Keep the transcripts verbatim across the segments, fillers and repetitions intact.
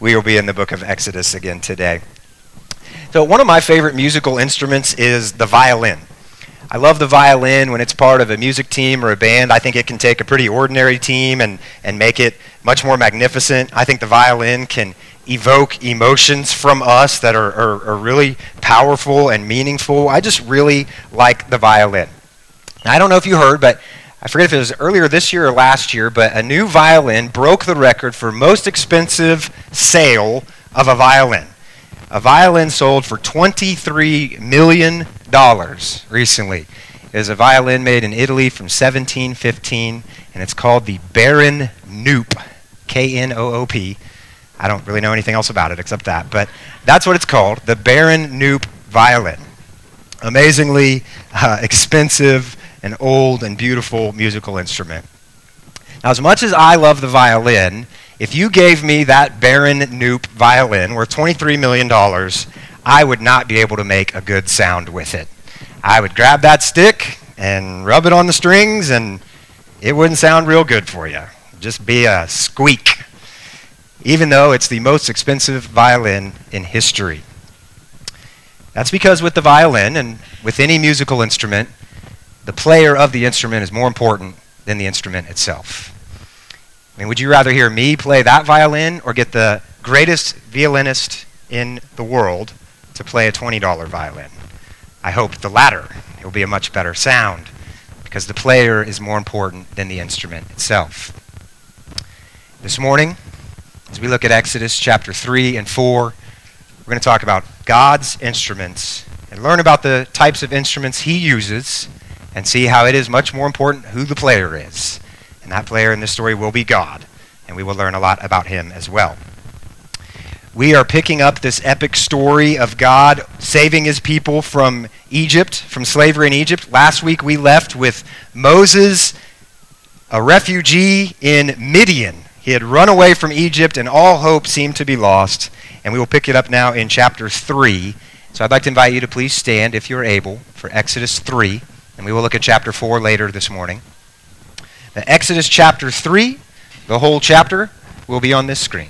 We will be in the book of Exodus again today. So one of my favorite musical instruments is the violin. I love the violin when it's part of a music team or a band. I think it can take a pretty ordinary team and, and make it much more magnificent. I think the violin can evoke emotions from us that are, are, are really powerful and meaningful. I just really like the violin. Now, I don't know if you heard, but I forget if it was earlier this year or last year, but a new violin broke the record for most expensive sale of a violin. A violin sold for twenty-three million dollars recently. It is a violin made in Italy from seventeen fifteen, and it's called the Baron Knoop, K N O O P. I don't really know anything else about it except that, but that's what it's called, the Baron Knoop violin. Amazingly uh, expensive, an old and beautiful musical instrument. Now, as much as I love the violin, if you gave me that Baron Knoop violin worth twenty-three million dollars, I would not be able to make a good sound with it. I would grab that stick and rub it on the strings, and it wouldn't sound real good for you. It'd just be a squeak, even though it's the most expensive violin in history. That's because with the violin and with any musical instrument, the player of the instrument is more important than the instrument itself. I mean, would you rather hear me play that violin or get the greatest violinist in the world to play a twenty dollar violin? I hope the latter. It will be a much better sound because the player is more important than the instrument itself. This morning, as we look at Exodus chapter three and four, we're going to talk about God's instruments and learn about the types of instruments he uses and see how it is much more important who the player is. And that player in this story will be God, and we will learn a lot about him as well. We are picking up this epic story of God saving his people from Egypt, from slavery in Egypt. Last week we left with Moses, a refugee in Midian. He had run away from Egypt, and all hope seemed to be lost. And we will pick it up now in chapter three. So I'd like to invite you to please stand, if you're able, for Exodus three. And we will look at chapter four later this morning. Now, Exodus chapter three, the whole chapter, will be on this screen.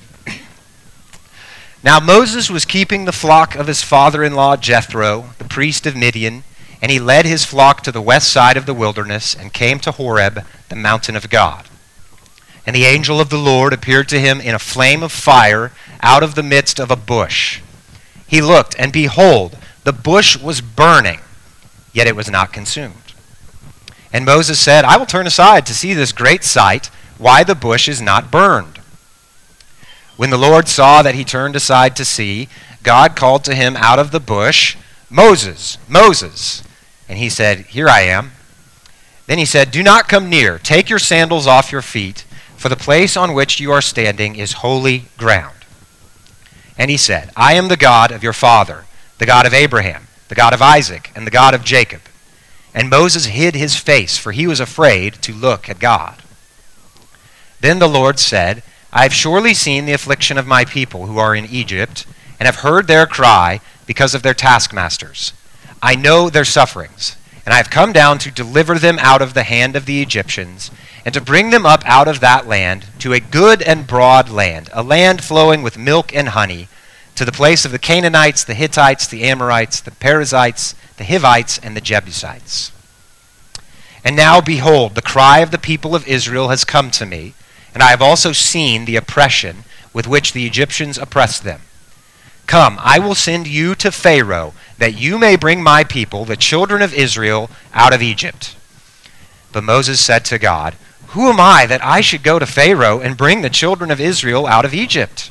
Now Moses was keeping the flock of his father-in-law Jethro, the priest of Midian, and he led his flock to the west side of the wilderness and came to Horeb, the mountain of God. And the angel of the Lord appeared to him in a flame of fire out of the midst of a bush. He looked, and behold, the bush was burning, yet it was not consumed. And Moses said, I will turn aside to see this great sight, why the bush is not burned. When the Lord saw that he turned aside to see, God called to him out of the bush, Moses, Moses. And he said, Here I am. Then he said, Do not come near. Take your sandals off your feet, for the place on which you are standing is holy ground. And he said, I am the God of your father, the God of Abraham, the God of Isaac, and the God of Jacob. And Moses hid his face, for he was afraid to look at God. Then the Lord said, I have surely seen the affliction of my people who are in Egypt, and have heard their cry because of their taskmasters. I know their sufferings, and I have come down to deliver them out of the hand of the Egyptians, and to bring them up out of that land to a good and broad land, a land flowing with milk and honey, to the place of the Canaanites, the Hittites, the Amorites, the Perizzites, the Hivites, and the Jebusites. And now, behold, the cry of the people of Israel has come to me, and I have also seen the oppression with which the Egyptians oppress them. Come, I will send you to Pharaoh, that you may bring my people, the children of Israel, out of Egypt. But Moses said to God, Who am I that I should go to Pharaoh and bring the children of Israel out of Egypt?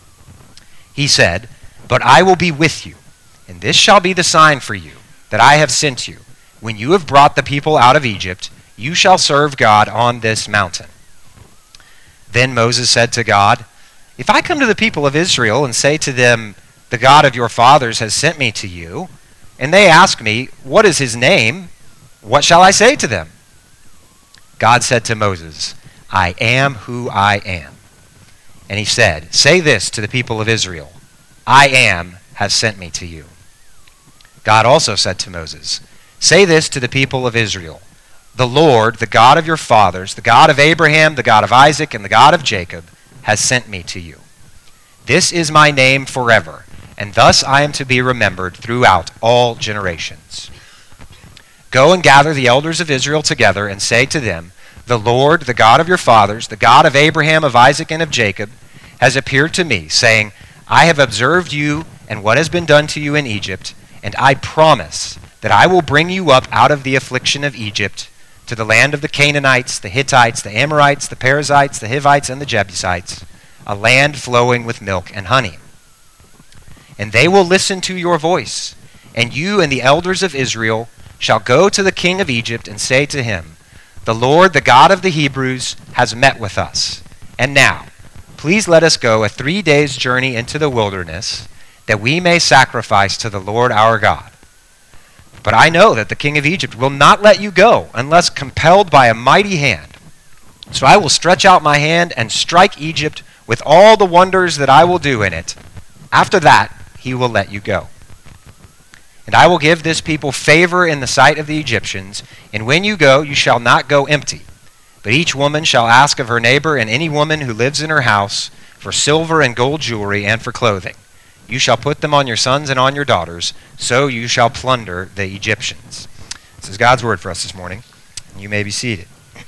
He said, But I will be with you, and this shall be the sign for you, that I have sent you. When you have brought the people out of Egypt, you shall serve God on this mountain. Then Moses said to God, If I come to the people of Israel and say to them, The God of your fathers has sent me to you, and they ask me, What is his name? What shall I say to them? God said to Moses, I am who I am. And he said, Say this to the people of Israel, I am has sent me to you. God also said to Moses, Say this to the people of Israel, The Lord, the God of your fathers, the God of Abraham, the God of Isaac, and the God of Jacob, has sent me to you. This is my name forever, and thus I am to be remembered throughout all generations. Go and gather the elders of Israel together and say to them, the Lord, the God of your fathers, the God of Abraham, of Isaac, and of Jacob, has appeared to me, saying, I have observed you and what has been done to you in Egypt, and I promise that I will bring you up out of the affliction of Egypt to the land of the Canaanites, the Hittites, the Amorites, the Perizzites, the Hivites, and the Jebusites, a land flowing with milk and honey. And they will listen to your voice, and you and the elders of Israel shall go to the king of Egypt and say to him, the Lord, the God of the Hebrews, has met with us. And now, please let us go a three days' journey into the wilderness, that we may sacrifice to the Lord our God. But I know that the king of Egypt will not let you go unless compelled by a mighty hand. So I will stretch out my hand and strike Egypt with all the wonders that I will do in it. After that, he will let you go. And I will give this people favor in the sight of the Egyptians, and when you go, you shall not go empty. But each woman shall ask of her neighbor and any woman who lives in her house for silver and gold jewelry and for clothing. You shall put them on your sons and on your daughters, so you shall plunder the Egyptians. This is God's word for us this morning. You may be seated.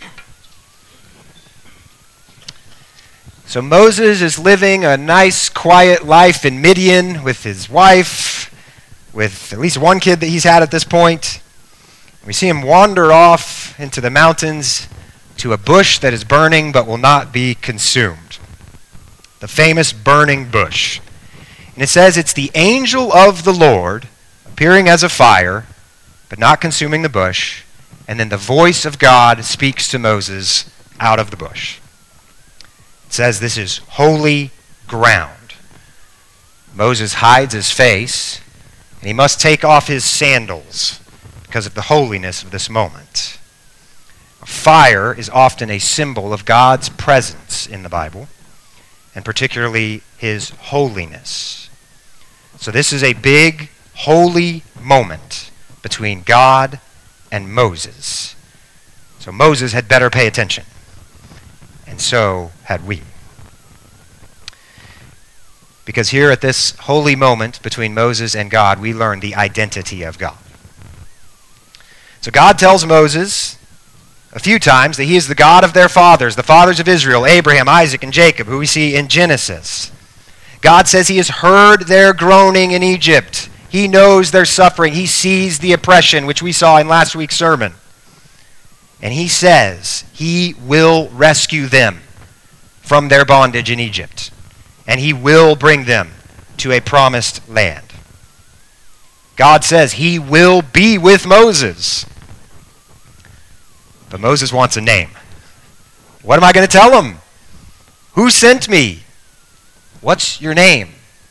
So Moses is living a nice, quiet life in Midian with his wife, with at least one kid that he's had at this point. We see him wander off into the mountains to a bush that is burning but will not be consumed. The famous burning bush. And it says it's the angel of the Lord appearing as a fire but not consuming the bush. And then the voice of God speaks to Moses out of the bush. It says this is holy ground. Moses hides his face, and he must take off his sandals because of the holiness of this moment. Fire is often a symbol of God's presence in the Bible, and particularly his holiness. So this is a big, holy moment between God and Moses. So Moses had better pay attention, and so had we. Because here at this holy moment between Moses and God, we learn the identity of God. So God tells Moses a few times that he is the God of their fathers, the fathers of Israel, Abraham, Isaac, and Jacob, who we see in Genesis. God says he has heard their groaning in Egypt. He knows their suffering. He sees the oppression, which we saw in last week's sermon. And he says he will rescue them from their bondage in Egypt. And he will bring them to a promised land. God says he will be with Moses. But Moses wants a name. What am I going to tell him? Who sent me? What's your name?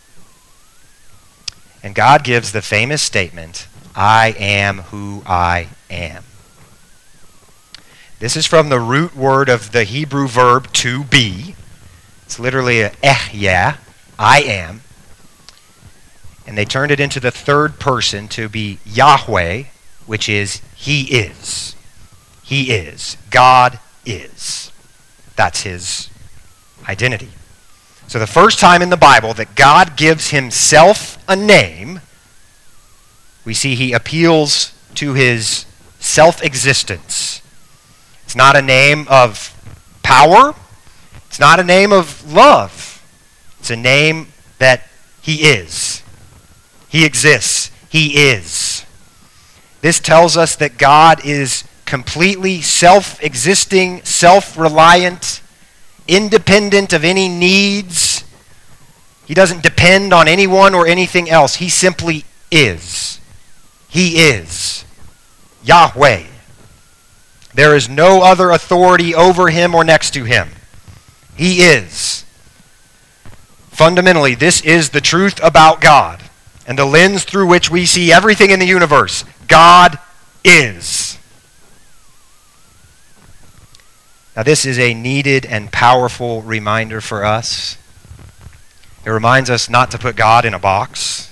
And God gives the famous statement, I am who I am. This is from the root word of the Hebrew verb to be. It's literally a ehyeh, I am. And they turned it into the third person to be Yahweh, which is he is. He is. God is. That's his identity. So the first time in the Bible that God gives himself a name, we see he appeals to his self-existence. It's not a name of power. It's not a name of love. It's a name that he is. He exists. He is. This tells us that God is completely self-existing, self-reliant, independent of any needs. He doesn't depend on anyone or anything else. He simply is. He is Yahweh. There is no other authority over him or next to him. He is. Fundamentally, this is the truth about God and the lens through which we see everything in the universe. God is. Now, this is a needed and powerful reminder for us. It reminds us not to put God in a box.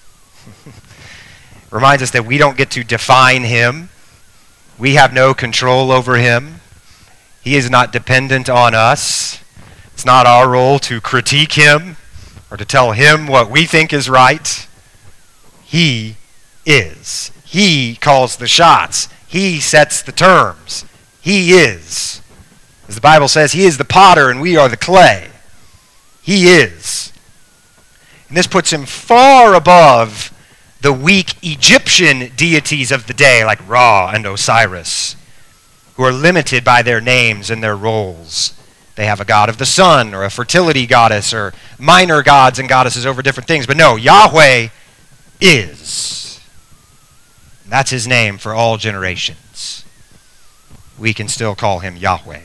It reminds us that we don't get to define him. We have no control over him. He is not dependent on us. It's not our role to critique him or to tell him what we think is right. He is. He calls the shots. He sets the terms. He is. As the Bible says, he is the potter and we are the clay. He is. And this puts him far above the weak Egyptian deities of the day like Ra and Osiris, who are limited by their names and their roles. They have a god of the sun or a fertility goddess or minor gods and goddesses over different things. But no, Yahweh is. And that's his name for all generations. We can still call him Yahweh.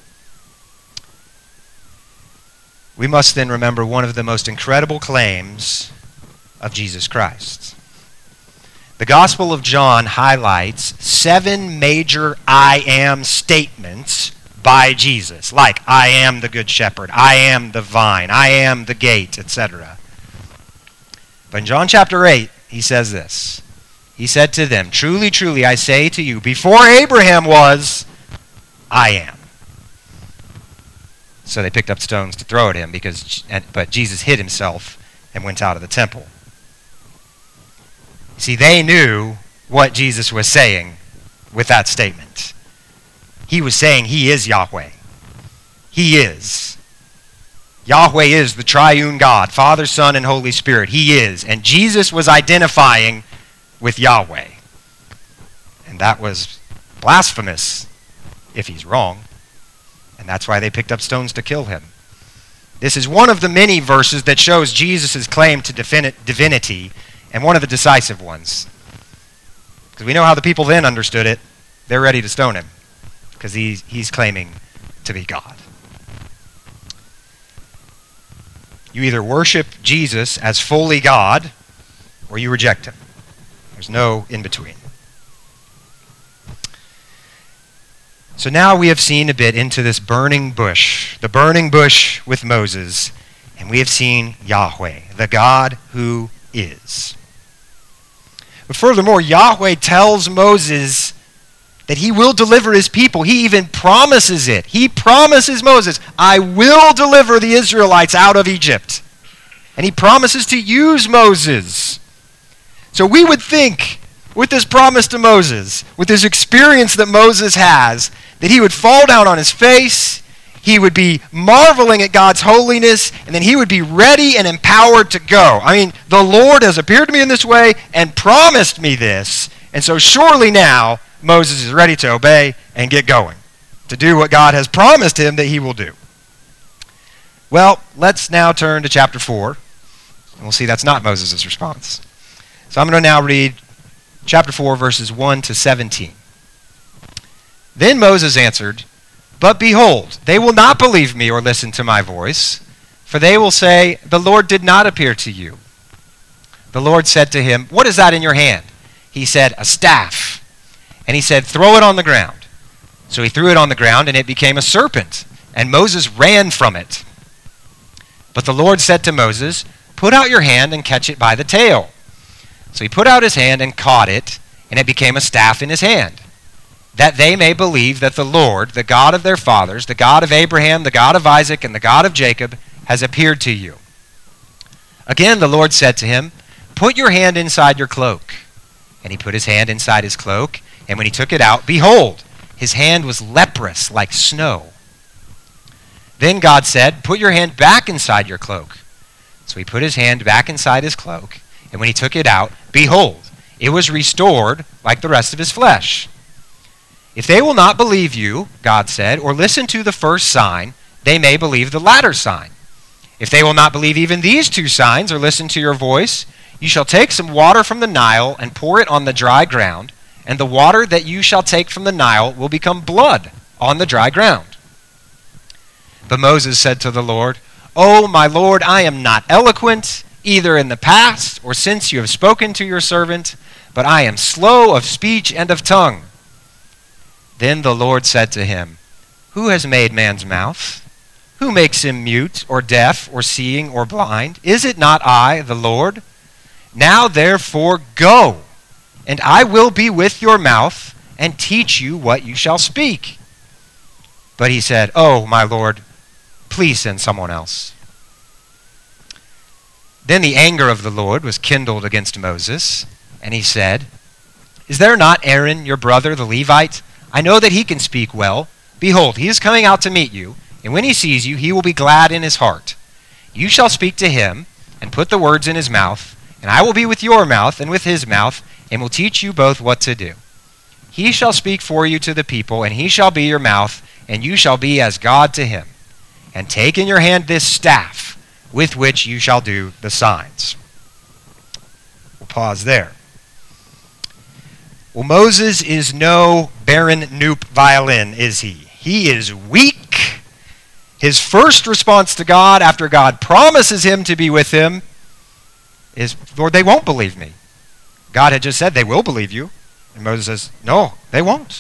We must then remember one of the most incredible claims of Jesus Christ. The Gospel of John highlights seven major I am statements by Jesus, like I am the good shepherd, I am the vine, I am the gate, et cetera. But in John chapter eight, he says this. He said to them, truly, truly, I say to you, before Abraham was, I am. So they picked up stones to throw at him, because, but Jesus hid himself and went out of the temple. See, they knew what Jesus was saying with that statement. He was saying he is Yahweh. He is. Yahweh is the triune God, Father, Son, and Holy Spirit. He is. And Jesus was identifying with Yahweh. And that was blasphemous if he's wrong. And that's why they picked up stones to kill him. This is one of the many verses that shows Jesus' claim to divinity, and one of the decisive ones. Because we know how the people then understood it. They're ready to stone him, because he's, he's claiming to be God. You either worship Jesus as fully God, or you reject him. There's no in between. So now we have seen a bit into this burning bush, the burning bush with Moses, and we have seen Yahweh, the God who is. But furthermore, Yahweh tells Moses that he will deliver his people. He even promises it. He promises Moses, I will deliver the Israelites out of Egypt. And he promises to use Moses. So we would think, with this promise to Moses, with this experience that Moses has, that he would fall down on his face, he would be marveling at God's holiness, and then he would be ready and empowered to go. I mean, the Lord has appeared to me in this way and promised me this, and so surely now Moses is ready to obey and get going, to do what God has promised him that he will do. Well, let's now turn to chapter four, and we'll see that's not Moses' response. So I'm going to now read chapter four, verses one to seventeen. Then Moses answered, but behold, they will not believe me or listen to my voice, for they will say, the Lord did not appear to you. The Lord said to him, what is that in your hand? He said, a staff. And he said, throw it on the ground. So he threw it on the ground, and it became a serpent, and Moses ran from it. But the Lord said to Moses, put out your hand and catch it by the tail. So he put out his hand and caught it, and it became a staff in his hand, that they may believe that the Lord, the God of their fathers, the God of Abraham, the God of Isaac, and the God of Jacob, has appeared to you. Again the Lord said to him, put your hand inside your cloak. And he put his hand inside his cloak, and when he took it out, behold, his hand was leprous like snow. Then God said, put your hand back inside your cloak. So he put his hand back inside his cloak, and when he took it out, behold, it was restored like the rest of his flesh. If they will not believe you, God said, or listen to the first sign, they may believe the latter sign. If they will not believe even these two signs or listen to your voice, you shall take some water from the Nile and pour it on the dry ground, and the water that you shall take from the Nile will become blood on the dry ground. But Moses said to the Lord, O my Lord, I am not eloquent, either in the past or since you have spoken to your servant, but I am slow of speech and of tongue. Then the Lord said to him, who has made man's mouth? Who makes him mute or deaf or seeing or blind? Is it not I, the Lord? Now therefore go, and I will be with your mouth and teach you what you shall speak. But he said, Oh, my Lord, please send someone else. Then the anger of the Lord was kindled against Moses, and he said, "Is there not Aaron, your brother, the Levite? I know that he can speak well. Behold, he is coming out to meet you, and when he sees you, he will be glad in his heart. You shall speak to him, and put the words in his mouth, and I will be with your mouth and with his mouth, and will teach you both what to do. He shall speak for you to the people, and he shall be your mouth, and you shall be as God to him. And take in your hand this staff, with which you shall do the signs." We'll pause there. Well, Moses is no Baron Knoop violin, is he? He is weak. His first response to God after God promises him to be with him is, "Lord, they won't believe me." God had just said, "They will believe you." And Moses says, "No, they won't."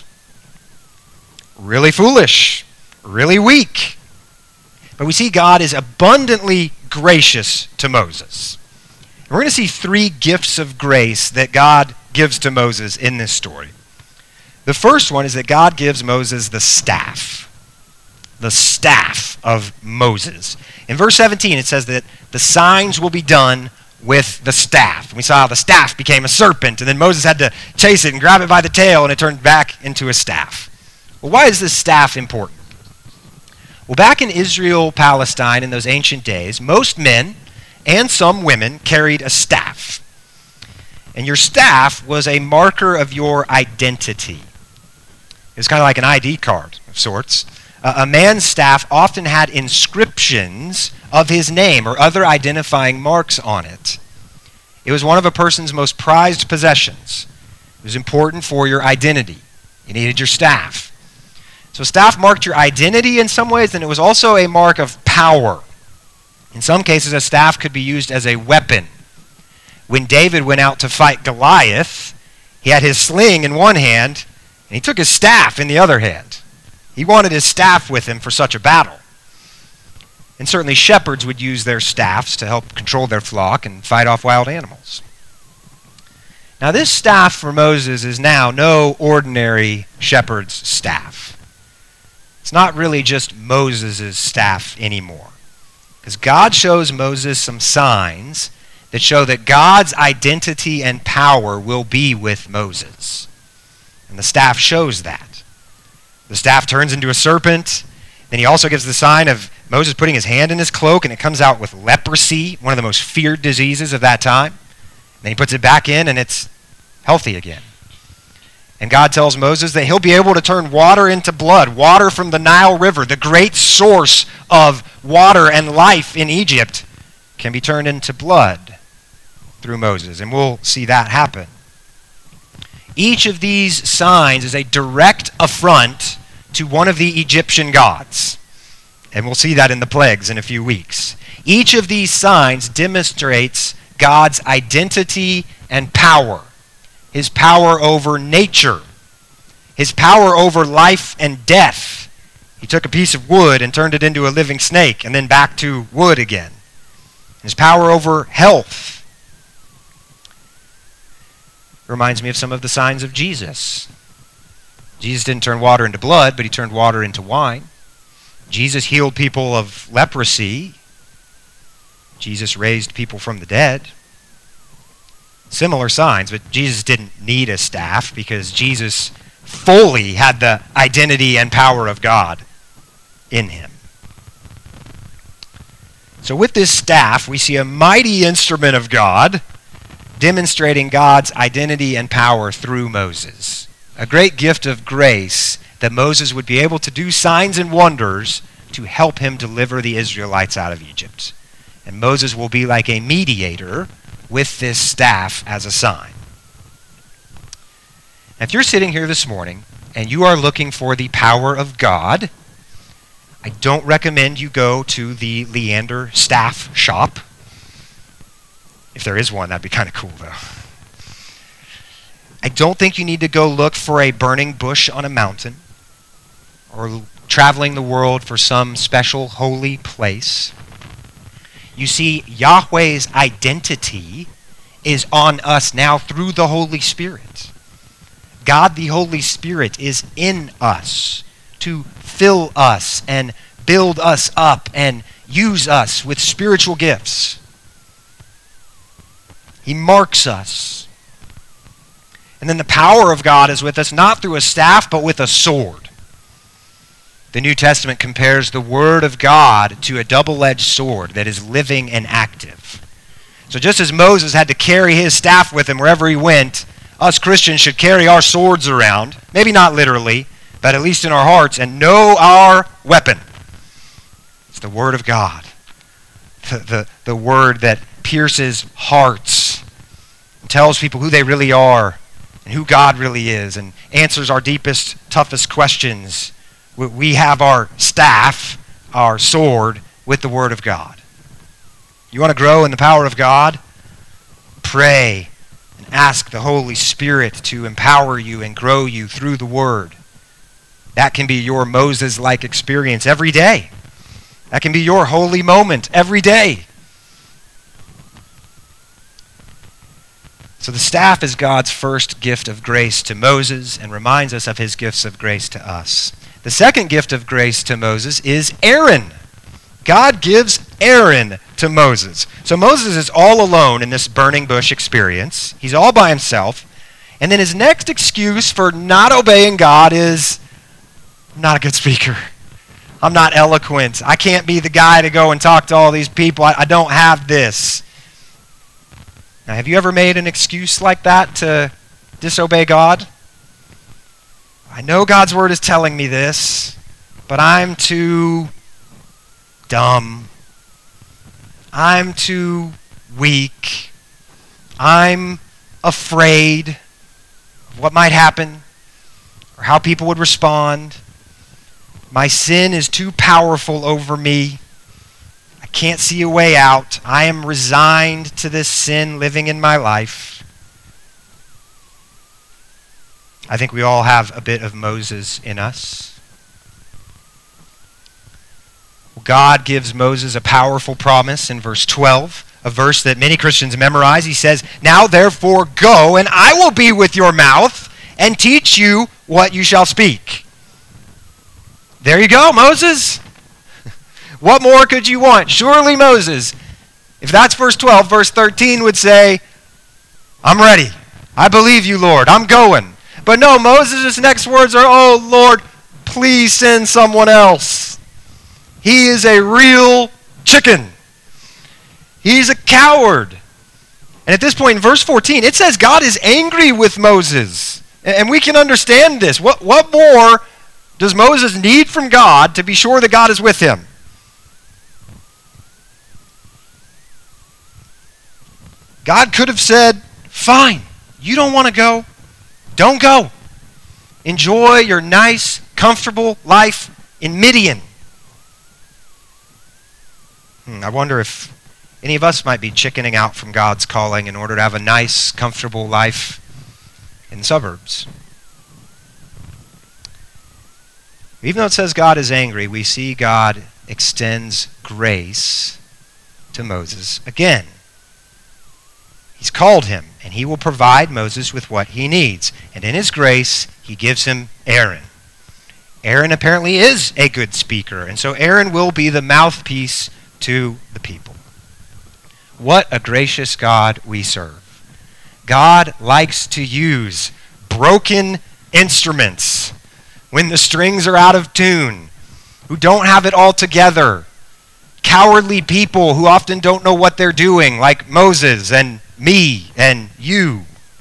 Really foolish, really weak. But we see God is abundantly gracious to Moses. And we're going to see three gifts of grace that God gives to Moses in this story. The first one is that God gives Moses the staff. The staff of Moses. In verse seventeen, it says that the signs will be done with the staff. We saw how the staff became a serpent, and then Moses had to chase it and grab it by the tail, and it turned back into a staff. Well, why is this staff important? Well, back in Israel, Palestine, in those ancient days, most men and some women carried a staff. And your staff was a marker of your identity. It was kind of like an I D card of sorts. Uh, a man's staff often had inscriptions of his name or other identifying marks on it. It was one of a person's most prized possessions. It was important for your identity. You needed your staff. So staff marked your identity in some ways, and it was also a mark of power. In some cases, a staff could be used as a weapon. When David went out to fight Goliath, he had his sling in one hand, and he took his staff in the other hand. He wanted his staff with him for such a battle. And certainly shepherds would use their staffs to help control their flock and fight off wild animals. Now this staff for Moses is now no ordinary shepherd's staff. It's not really just Moses' staff anymore. Because God shows Moses some signs that show that God's identity and power will be with Moses. And the staff shows that. The staff turns into a serpent. Then he also gives the sign of Moses putting his hand in his cloak, and it comes out with leprosy, one of the most feared diseases of that time. And then he puts it back in, and it's healthy again. And God tells Moses that he'll be able to turn water into blood, water from the Nile River, the great source of water and life in Egypt, can be turned into blood through Moses. And we'll see that happen. Each of these signs is a direct affront to one of the Egyptian gods. And we'll see that in the plagues in a few weeks. Each of these signs demonstrates God's identity and power. His power over nature. His power over life and death. He took a piece of wood and turned it into a living snake, and then back to wood again. His power over health. Reminds me of some of the signs of Jesus. Jesus didn't turn water into blood, but he turned water into wine. Jesus healed people of leprosy. Jesus raised people from the dead. Similar signs, but Jesus didn't need a staff because Jesus fully had the identity and power of God in him. So with this staff, we see a mighty instrument of God demonstrating God's identity and power through Moses. A great gift of grace that Moses would be able to do signs and wonders to help him deliver the Israelites out of Egypt. And Moses will be like a mediator with this staff as a sign. Now, if you're sitting here this morning and you are looking for the power of God, I don't recommend you go to the Leander staff shop. If there is one, that'd be kind of cool, though. I don't think you need to go look for a burning bush on a mountain or traveling the world for some special holy place. You see, Yahweh's identity is on us now through the Holy Spirit. God the Holy Spirit is in us to fill us and build us up and use us with spiritual gifts. He marks us. And then the power of God is with us, not through a staff, but with a sword. The New Testament compares the Word of God to a double-edged sword that is living and active. So just as Moses had to carry his staff with him wherever he went, us Christians should carry our swords around, maybe not literally, but at least in our hearts, and know our weapon. It's the Word of God, the, the, the Word that pierces hearts and tells people who they really are and who God really is and answers our deepest, toughest questions. We have our staff, our sword, with the Word of God. You want to grow in the power of God? Pray and ask the Holy Spirit to empower you and grow you through the Word. That can be your Moses-like experience every day. That can be your holy moment every day. So the staff is God's first gift of grace to Moses and reminds us of his gifts of grace to us. The second gift of grace to Moses is Aaron. God gives Aaron to Moses. So Moses is all alone in this burning bush experience. He's all by himself. And then his next excuse for not obeying God is, I'm not a good speaker. I'm not eloquent. I can't be the guy to go and talk to all these people. I, I don't have this. Now, have you ever made an excuse like that to disobey God? I know God's word is telling me this, but I'm too dumb. I'm too weak. I'm afraid of what might happen or how people would respond. My sin is too powerful over me. I can't see a way out. I am resigned to this sin living in my life. I think we all have a bit of Moses in us. God gives Moses a powerful promise in verse twelve, a verse that many Christians memorize. He says, "Now therefore go, and I will be with your mouth and teach you what you shall speak." There you go, Moses. What more could you want? Surely Moses, if that's verse twelve, verse thirteen would say, I'm ready. I believe you, Lord. I'm going. But no, Moses' next words are, oh, Lord, please send someone else. He is a real chicken. He's a coward. And at this point in verse fourteen, it says God is angry with Moses. And we can understand this. What, what more does Moses need from God to be sure that God is with him? God could have said, fine, you don't want to go. Don't go. Enjoy your nice, comfortable life in Midian. Hmm, I wonder if any of us might be chickening out from God's calling in order to have a nice, comfortable life in the suburbs. Even though it says God is angry, we see God extends grace to Moses again. He's called him, and he will provide Moses with what he needs. And in his grace, he gives him Aaron. Aaron apparently is a good speaker, and so Aaron will be the mouthpiece to the people. What a gracious God we serve. God likes to use broken instruments when the strings are out of tune, who don't have it all together, cowardly people who often don't know what they're doing, like Moses and me and you.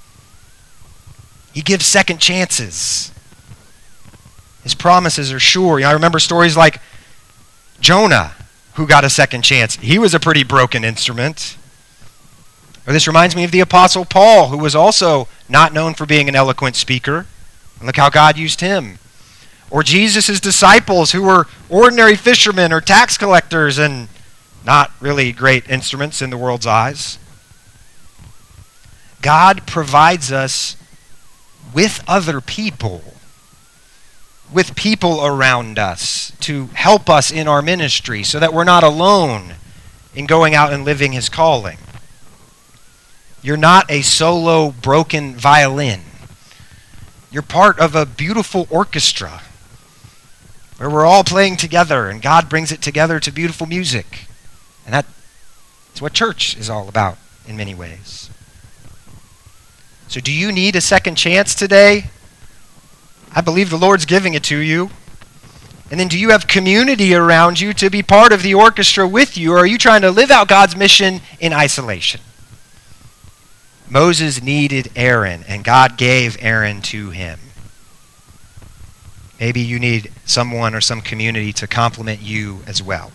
He gives second chances. His promises are sure. You know, I remember stories like Jonah, who got a second chance. He was a pretty broken instrument. Or this reminds me of the Apostle Paul, who was also not known for being an eloquent speaker. And look how God used him. Or Jesus' disciples, who were ordinary fishermen or tax collectors and not really great instruments in the world's eyes. God provides us with other people, with people around us to help us in our ministry so that we're not alone in going out and living his calling. You're not a solo broken violin. You're part of a beautiful orchestra where we're all playing together and God brings it together to beautiful music. And that's what church is all about in many ways. So do you need a second chance today? I believe the Lord's giving it to you. And then do you have community around you to be part of the orchestra with you, or are you trying to live out God's mission in isolation? Moses needed Aaron, and God gave Aaron to him. Maybe you need someone or some community to complement you as well.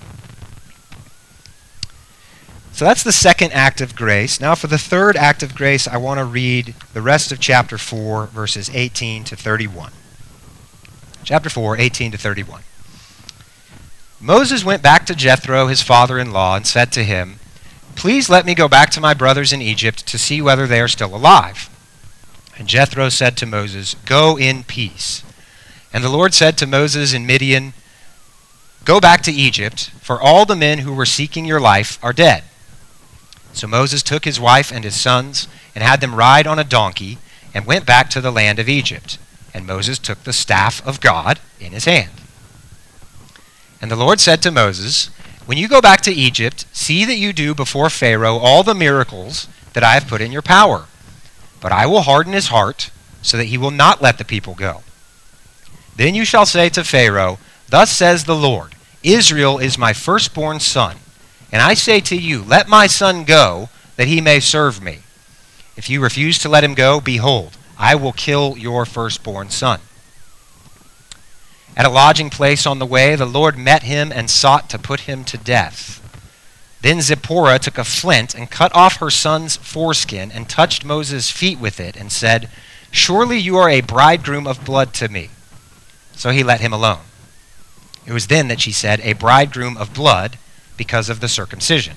So that's the second act of grace. Now for the third act of grace, I want to read the rest of chapter four, verses eighteen to thirty-one. Chapter four, eighteen to thirty-one. Moses went back to Jethro, his father-in-law, and said to him, "Please let me go back to my brothers in Egypt to see whether they are still alive." And Jethro said to Moses, "Go in peace." And the Lord said to Moses in Midian, "Go back to Egypt, for all the men who were seeking your life are dead." So Moses took his wife and his sons and had them ride on a donkey and went back to the land of Egypt. And Moses took the staff of God in his hand. And the Lord said to Moses, "When you go back to Egypt, see that you do before Pharaoh all the miracles that I have put in your power. But I will harden his heart so that he will not let the people go. Then you shall say to Pharaoh, 'Thus says the Lord, Israel is my firstborn son. And I say to you, let my son go, that he may serve me. If you refuse to let him go, behold, I will kill your firstborn son.' At a lodging place on the way, the Lord met him and sought to put him to death. Then Zipporah took a flint and cut off her son's foreskin and touched Moses' feet with it and said, 'Surely you are a bridegroom of blood to me.' So he let him alone. It was then that she said, 'A bridegroom of blood,' because of the circumcision.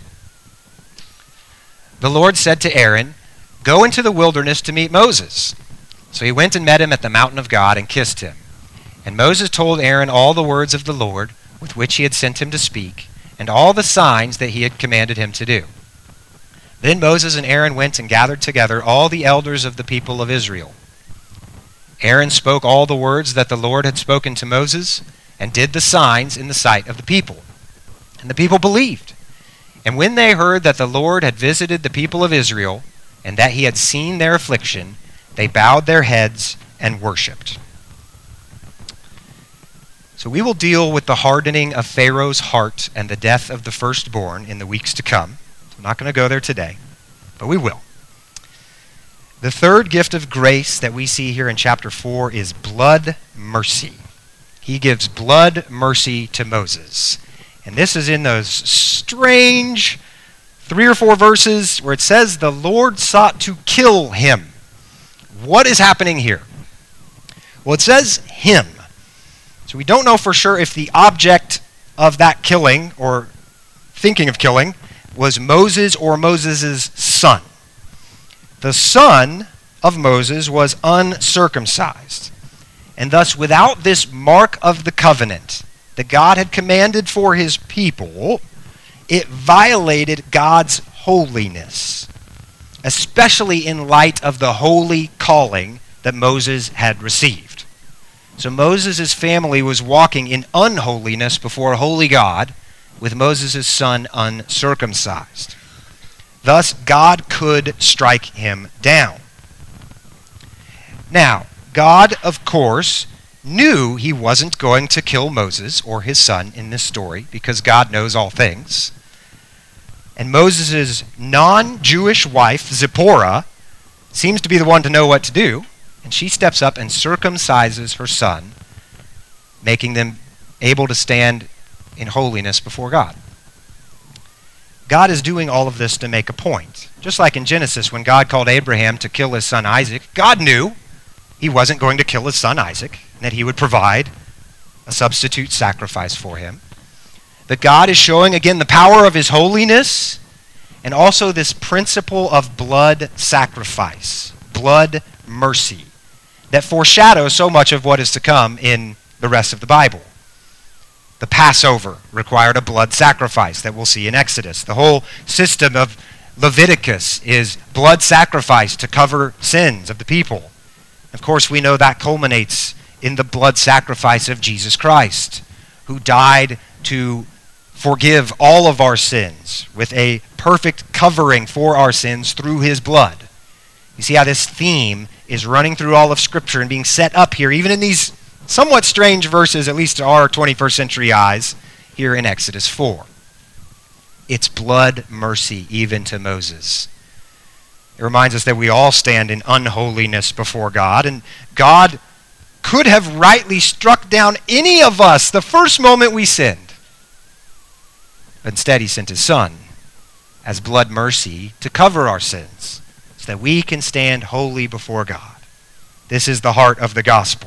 The Lord said to Aaron, 'Go into the wilderness to meet Moses.' So he went and met him at the mountain of God and kissed him. And Moses told Aaron all the words of the Lord with which he had sent him to speak, and all the signs that he had commanded him to do. Then Moses and Aaron went and gathered together all the elders of the people of Israel. Aaron spoke all the words that the Lord had spoken to Moses, and did the signs in the sight of the people. And the people believed. And when they heard that the Lord had visited the people of Israel, and that he had seen their affliction, they bowed their heads and worshipped. So we will deal with the hardening of Pharaoh's heart and the death of the firstborn in the weeks to come. I'm not going to go there today, but we will. The third gift of grace that we see here in chapter four is blood mercy. He gives blood mercy to Moses. And this is in those strange three or four verses where it says the Lord sought to kill him. What is happening here? Well, it says him. So we don't know for sure if the object of that killing, or thinking of killing, was Moses or Moses' son. The son of Moses was uncircumcised, and thus without this mark of the covenant that God had commanded for his people, it violated God's holiness, especially in light of the holy calling that Moses had received. So Moses' family was walking in unholiness before a holy God, with Moses' son uncircumcised. Thus, God could strike him down. Now, God, of course, knew he wasn't going to kill Moses or his son in this story, because God knows all things. And Moses' non-Jewish wife, Zipporah, seems to be the one to know what to do, and she steps up and circumcises her son, making them able to stand in holiness before God. God is doing all of this to make a point. Just like in Genesis, when God called Abraham to kill his son Isaac, God knew he wasn't going to kill his son Isaac, and that he would provide a substitute sacrifice for him. But God is showing again the power of his holiness, and also this principle of blood sacrifice, blood mercy, that foreshadows so much of what is to come in the rest of the Bible. The Passover required a blood sacrifice that we'll see in Exodus. The whole system of Leviticus is blood sacrifice to cover sins of the people. Of course, we know that culminates in the blood sacrifice of Jesus Christ, who died to forgive all of our sins with a perfect covering for our sins through his blood. You see how this theme is running through all of Scripture and being set up here, even in these somewhat strange verses, at least to our twenty-first century eyes, here in Exodus four. It's blood mercy even to Moses. It reminds us that we all stand in unholiness before God, and God could have rightly struck down any of us the first moment we sinned. Instead, he sent his Son as blood mercy to cover our sins so that we can stand holy before God. This is the heart of the gospel.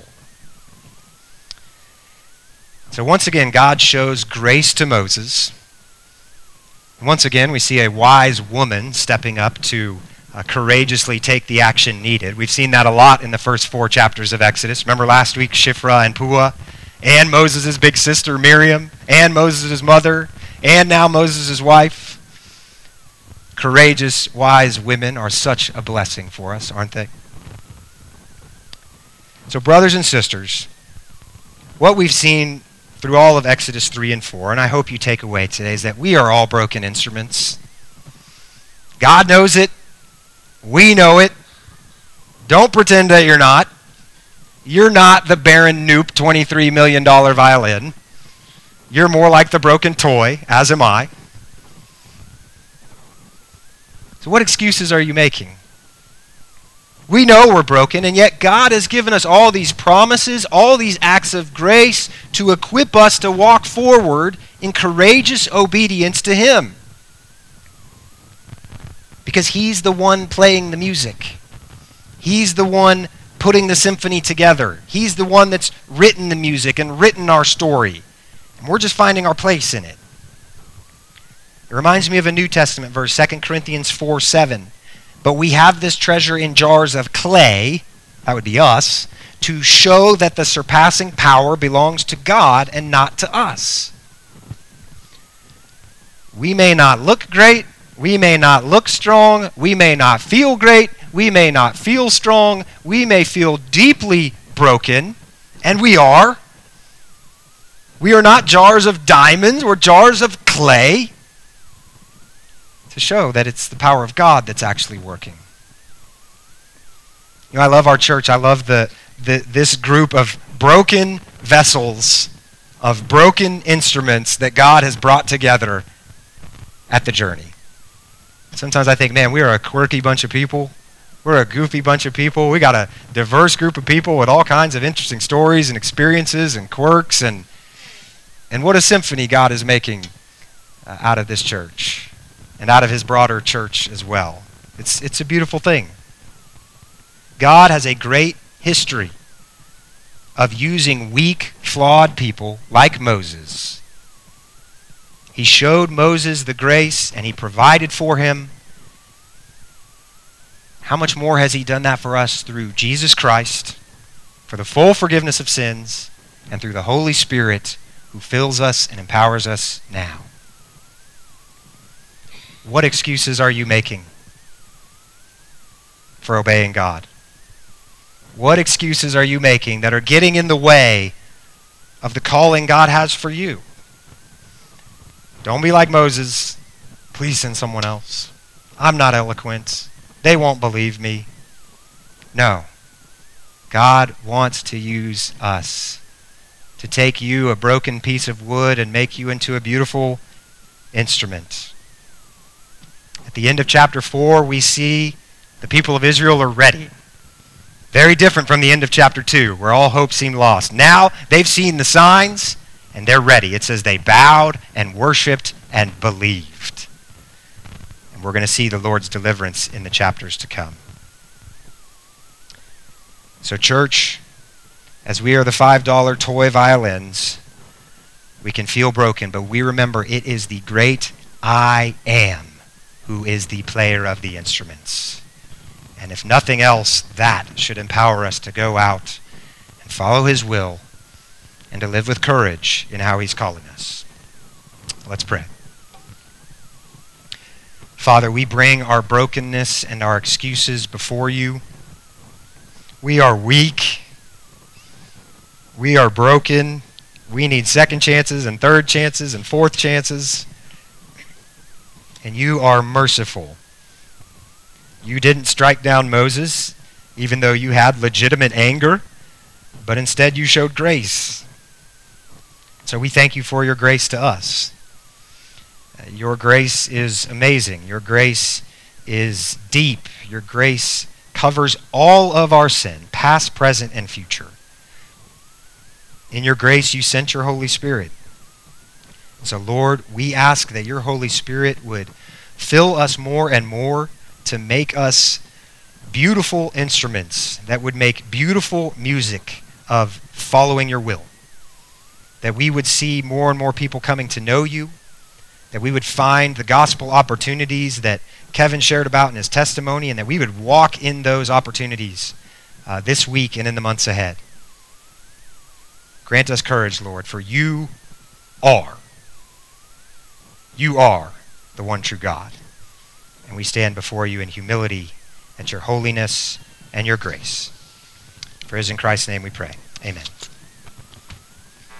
So once again, God shows grace to Moses. Once again, we see a wise woman stepping up to uh, courageously take the action needed. We've seen that a lot in the first four chapters of Exodus. Remember last week, Shiphrah and Puah, and Moses' big sister Miriam, and Moses' mother, and now Moses' wife. Courageous, wise women are such a blessing for us, aren't they? So brothers and sisters, what we've seen through all of Exodus three and four, and I hope you take away today, is that we are all broken instruments. God knows it. We know it. Don't pretend that you're not. You're not the Baron Knoop twenty-three million dollars violin. You're more like the broken toy, as am I. So what excuses are you making? We know we're broken, and yet God has given us all these promises, all these acts of grace to equip us to walk forward in courageous obedience to Him. Because He's the one playing the music. He's the one putting the symphony together. He's the one that's written the music and written our story. And we're just finding our place in it. It reminds me of a New Testament verse, Second Corinthians four seven. But we have this treasure in jars of clay, that would be us, to show that the surpassing power belongs to God and not to us. We may not look great, we may not look strong, we may not feel great, we may not feel strong, we may feel deeply broken, and we are. We are not jars of diamonds, we're jars of clay, to show that it's the power of God that's actually working. You know, I love our church. I love the, the this group of broken vessels, of broken instruments that God has brought together at the journey. Sometimes I think, man, we are a quirky bunch of people. We're a goofy bunch of people. We got a diverse group of people with all kinds of interesting stories and experiences and quirks, and and what a symphony God is making uh, out of this church. And out of His broader church as well. It's, it's a beautiful thing. God has a great history of using weak, flawed people like Moses. He showed Moses the grace and He provided for him. How much more has He done that for us through Jesus Christ, for the full forgiveness of sins, and through the Holy Spirit who fills us and empowers us now? What excuses are you making for obeying God? What excuses are you making that are getting in the way of the calling God has for you? Don't be like Moses. Please send someone else. I'm not eloquent. They won't believe me. No. God wants to use us to take you, a broken piece of wood, and make you into a beautiful instrument. At the end of chapter four, we see the people of Israel are ready. Very different from the end of chapter two, where all hope seemed lost. Now they've seen the signs, and they're ready. It says they bowed and worshiped and believed. And we're going to see the Lord's deliverance in the chapters to come. So church, as we are the five dollar toy violins, we can feel broken, but we remember it is the great I Am who is the player of the instruments. And if nothing else, that should empower us to go out and follow His will and to live with courage in how He's calling us. Let's pray. Father, we bring our brokenness and our excuses before You. We are weak. We are broken. We need second chances and third chances and fourth chances. And You are merciful. You didn't strike down Moses, even though you had legitimate anger, but instead you showed grace. So we thank you for your grace to us. Uh, your grace is amazing. Your grace is deep. Your grace covers all of our sin, past, present, and future. In your grace, you sent your Holy Spirit. So, Lord, we ask that your Holy Spirit would fill us more and more to make us beautiful instruments that would make beautiful music of following your will. That we would see more and more people coming to know you, that we would find the gospel opportunities that Kevin shared about in his testimony, and that we would walk in those opportunities uh, this week and in the months ahead. Grant us courage, Lord, for you are, you are the one true God. And we stand before you in humility at your holiness and your grace. For it is in Christ's name we pray. Amen.